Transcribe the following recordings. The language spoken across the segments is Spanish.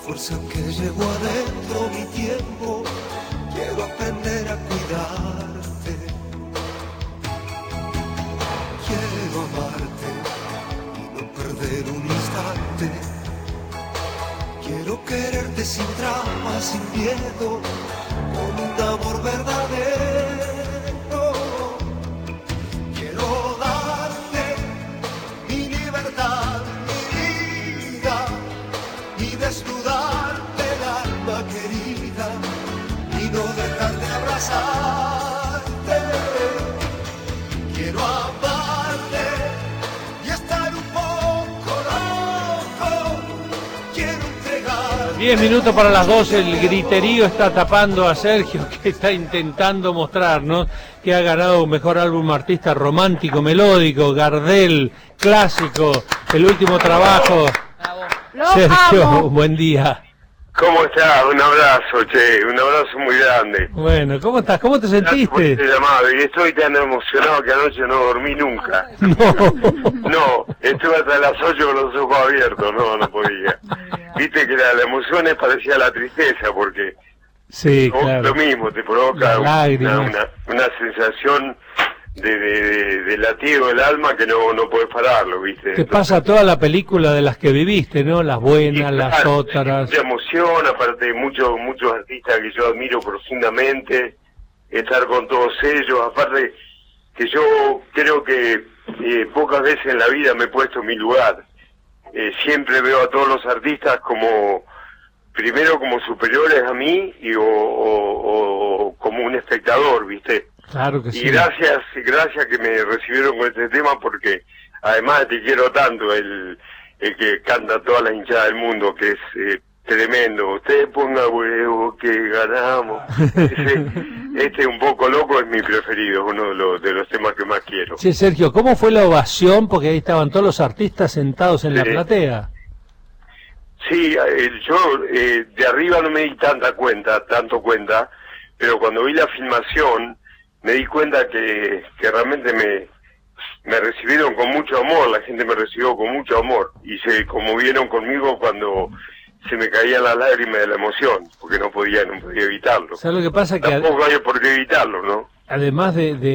fuerza que llevo adentro mi tiempo, quiero aprender a cuidarte. Quiero amarte y no perder un instante. Quiero quererte sin trampa, sin miedo, con un amor verdadero. Quiero darte mi libertad, mi vida, y desnudarte el alma querida, y no dejar de abrazarte. Quiero amarte y estar un poco loco. Quiero entregar. 10 minutos para las 12, el griterío está tapando a Sergio, que está intentando mostrarnos que ha ganado mejor álbum artista romántico, melódico, Gardel, clásico, el último trabajo. Sergio, buen día. ¿Cómo estás? Un abrazo, che, un abrazo muy grande. Bueno, ¿cómo estás? ¿Cómo te sentiste? Te llamaba y estoy tan emocionado que anoche no dormí nunca. No, estuve hasta las 8 con los ojos abiertos, no podía. Viste que la emoción es parecida a la tristeza, porque sí, claro, lo mismo, te provoca una sensación de latido del alma que no puedes pararlo, ¿viste? Te pasa toda la película de las que viviste, ¿no? Las buenas, las claro, otras. Mucha emoción, aparte de muchos artistas que yo admiro profundamente, estar con todos ellos, aparte que yo creo que pocas veces en la vida me he puesto en mi lugar. Siempre veo a todos los artistas como, primero como superiores a mí o como un espectador, ¿viste? Claro que sí. Y gracias que me recibieron con este tema, porque además te quiero tanto, el que canta toda la hinchada del mundo, que es tremendo. Usted ponga huevo que ganamos. Este un poco loco es mi preferido, uno de los temas que más quiero. Sí, Sergio, ¿cómo fue la ovación? Porque ahí estaban todos los artistas sentados en la platea. Sí, yo de arriba no me di tanto cuenta, pero cuando vi la filmación me di cuenta que realmente me recibieron con mucho amor, la gente me recibió con mucho amor, y se conmovieron conmigo cuando se me caían las lágrimas de la emoción, porque no podía evitarlo. ¿Sabes lo que pasa? Tampoco hay por qué evitarlo, ¿no? Además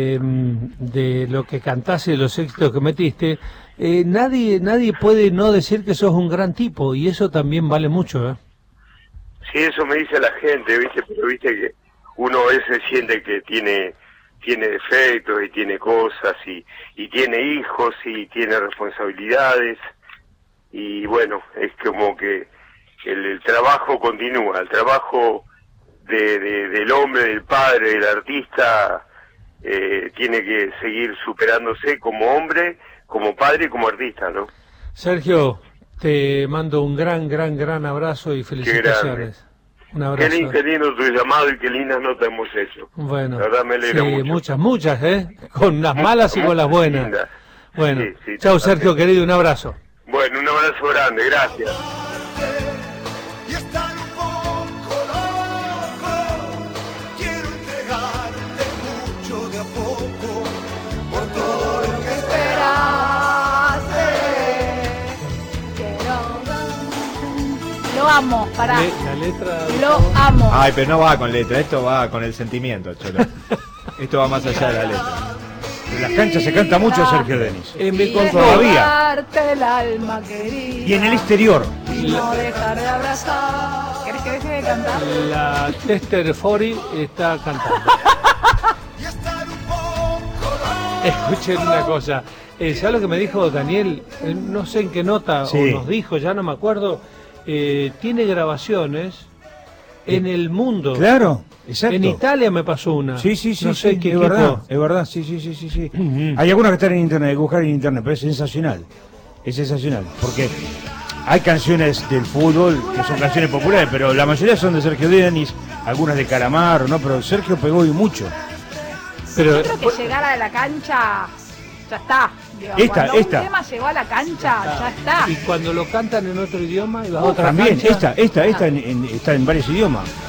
de lo que cantaste y de los éxitos que metiste, nadie puede no decir que sos un gran tipo, y eso también vale mucho, ¿eh? Sí, eso me dice la gente, ¿viste? Pero viste que uno a veces siente que tiene defectos y tiene cosas y tiene hijos y tiene responsabilidades, y bueno, es como que el trabajo continúa, el trabajo del hombre, del padre, del artista, tiene que seguir superándose como hombre, como padre y como artista, ¿no? Sergio, te mando un gran abrazo y felicitaciones. Un abrazo. Qué lindo tu llamado y qué lindas notas hemos hecho. Bueno, la verdad me alegra mucho. muchas, con las malas y con las buenas. Lindas. Bueno, sí, chao Sergio, querido, un abrazo. Bueno, un abrazo grande, gracias. Y estar un poco loco, quiero entregarte mucho de a poco, por todo lo que esperaste. Lo amo, pará. La letra... Lo amo. Ay, pero no va con letra, esto va con el sentimiento, Cholo. Esto va más allá de la letra. En las canchas se canta mucho Sergio Denis. Todavía. El alma querida. Y en el exterior. Y no dejar de abrazar. ¿Querés que deje de cantar? La Tester Fori está cantando. Escuchen una cosa. ¿Sabes lo que me dijo Daniel? No sé en qué nota, sí, o nos dijo, ya no me acuerdo. Tiene grabaciones en el mundo. Claro, exacto. En Italia me pasó una. Sí, no sé qué es verdad, sí. Hay algunas que están en internet, hay que buscar en internet, pero es sensacional, porque hay canciones del fútbol que son canciones populares, pero la mayoría son de Sergio Denis, algunas de Calamaro, ¿no? Pero Sergio pegó y mucho. Pero yo creo que llegar a la cancha, ya está. Digo, cuando un tema llegó a la cancha, ya está. Y cuando lo cantan en otro idioma, y la otra también, cancha, está en varios idiomas.